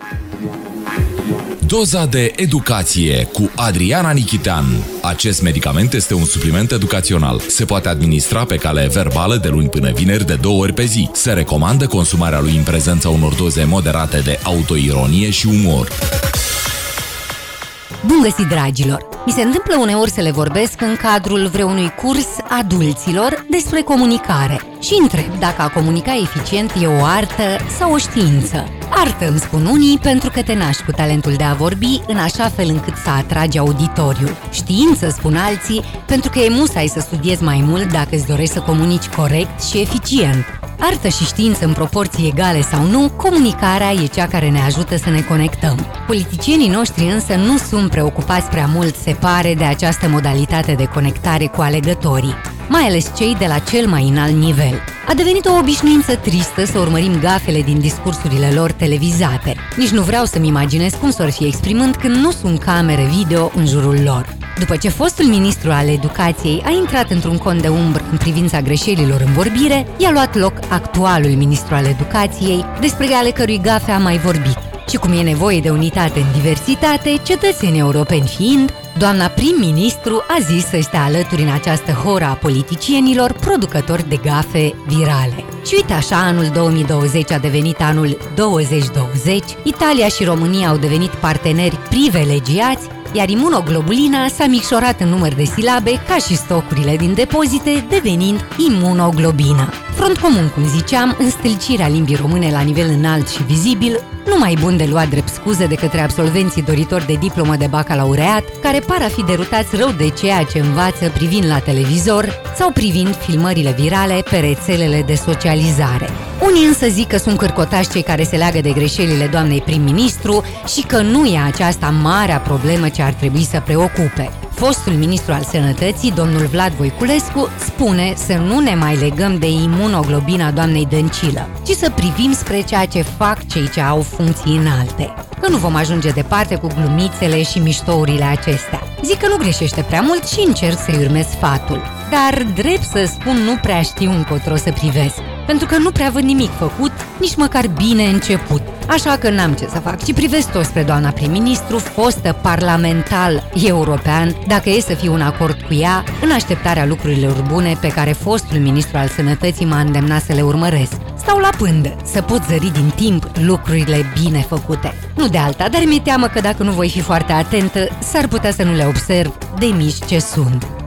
Doza de educație cu Adriana Nichitean. Acest medicament este un supliment educațional. Se poate administra pe cale verbală de luni până vineri de 2 ori pe zi. Se recomandă consumarea lui în prezența unor doze moderate de autoironie și umor. Bun găsit, dragilor! Mi se întâmplă uneori să le vorbesc în cadrul vreunui curs adulților despre comunicare și întreb dacă a comunica eficient e o artă sau o știință. Artă, îmi spun unii, pentru că te naști cu talentul de a vorbi în așa fel încât să atragi auditoriu. Știință, spun alții, pentru că e musai să studiezi mai mult dacă îți dorești să comunici corect și eficient. Artă și știință în proporții egale sau nu, comunicarea e cea care ne ajută să ne conectăm. Politicienii noștri însă nu sunt preocupați prea mult, se pare, de această modalitate de conectare cu alegătorii, mai ales cei de la cel mai înalt nivel. A devenit o obișnuință tristă să urmărim gafele din discursurile lor televizate. Nici nu vreau să-mi imaginez cum s-or fi exprimând când nu sunt camere video în jurul lor. După ce fostul ministru al educației a intrat într-un cont de umbră în privința greșelilor în vorbire, i-a luat loc actualul ministru al educației, despre ale cărui gafe am mai vorbit. Și cum e nevoie de unitate în diversitate, cetățeni europeni fiind, doamna prim-ministru a zis să stea alături în această horă a politicienilor producători de gafe virale. Și uite așa, anul 2020 a devenit anul 2020, Italia și România au devenit parteneri privilegiați, iar imunoglobulina s-a micșorat în număr de silabe ca și stocurile din depozite, devenind imunoglobină. Front comun, cum ziceam, în stâlcirea limbii române la nivel înalt și vizibil, nu mai bun de luat drept scuze de către absolvenții doritori de diplomă de bacalaureat, care par a fi derutați rău de ceea ce învață privind la televizor sau privind filmările virale pe rețelele de socializare. Unii însă zic că sunt cârcotași cei care se leagă de greșelile doamnei prim-ministru și că nu e aceasta marea problemă ce ar trebui să preocupe. Fostul ministru al Sănătății, domnul Vlad Voiculescu, spune să nu ne mai legăm de imunoglobina doamnei Dăncilă, ci să privim spre ceea ce fac cei ce au funcții înalte. Că nu vom ajunge departe cu glumițele și miștourile acestea. Zic că nu greșește prea mult și încerc să-i urmez sfatul. Dar, drept să spun, nu prea știu încotro să privesc, pentru că nu prea văd nimic făcut, nici măcar bine început. Așa că n-am ce să fac, ci privesc tot spre doamna prim-ministru, fostă parlamentar european, dacă e să fiu în acord cu ea, în așteptarea lucrurilor bune pe care fostul ministru al Sănătății m-a îndemnat să le urmăresc. Stau la pândă, să pot zări din timp lucrurile bine făcute. Nu de alta, dar mi-e teamă că dacă nu voi fi foarte atentă, s-ar putea să nu le observ de mici ce sunt.